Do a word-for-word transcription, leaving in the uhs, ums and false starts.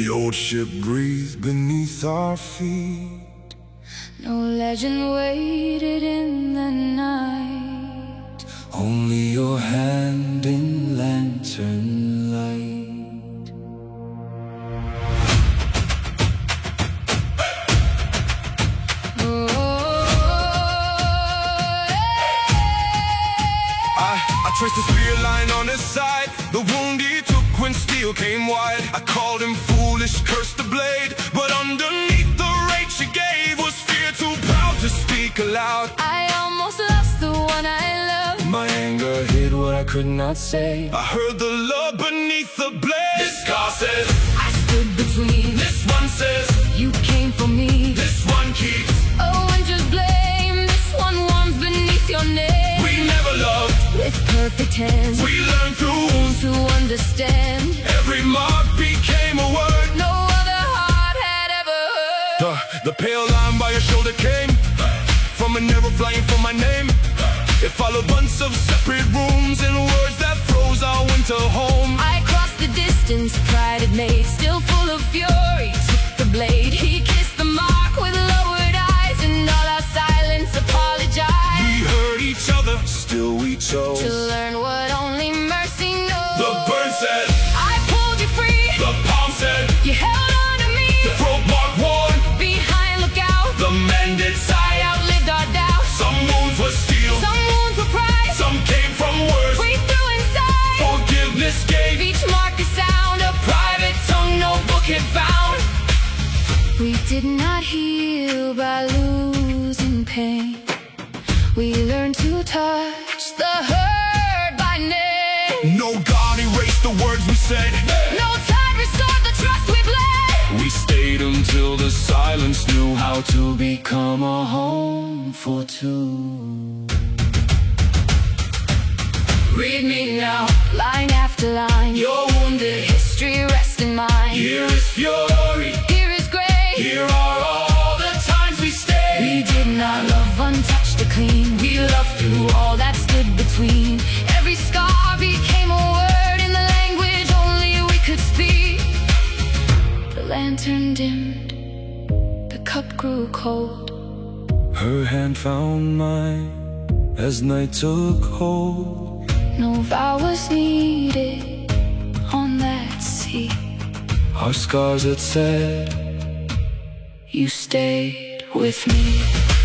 The old ship breathed beneath our feet. No legend waited in the night, only your hand in lantern light. Oh, I, I traced the spear line on his side, the wound he took when steel came wide. I called him foolish, cursed the blade, but underneath the rage she gave was fear too proud to speak aloud. I almost lost the one I loved. My anger hid what I could not say. I heard the love beneath the blade. This scar says I stood between. This one says You came for me. This one keeps. Oh, and just blame. This one warms beneath your name. We never loved With perfect hands, We learned through wounds. to understand. Every mark became a word. No other heart had ever heard. The, the pale line by your shoulder came from a narrow flying for my name. It followed months of separate rooms and words that froze our winter home. I crossed the distance pride had made, still full of fury, took the blade. He kissed the mark with lowered eyes, and all our silence apologized. We heard each other, still we chose To learn what only mercy knows. The bird said I pulled you free. The palm said You held on to me. The throat mark worn Behind, look out. The mended I side. outlived our doubts. Some wounds were steel, Some wounds were pride. some came from words. We threw inside. Forgiveness gave Each mark a sound, a private tongue no book had found. We did not heal by losing pain. We learned to touch the hurt by name. No God erased the words we said. No tide restored the trust we bled. We stayed until the silence knew how to become a home for two. Read me now, line after line. Your wounded history rests in mine. Here is fury, Here is grace. here are all the times we stayed. We did not love untouched or clean. We loved through all that stood between. Every scar became a word in the language only we could speak. The lantern dimmed, the cup grew cold. Her hand found mine as night took hold. No vow was needed on that sea. Our scars had said You stayed with me.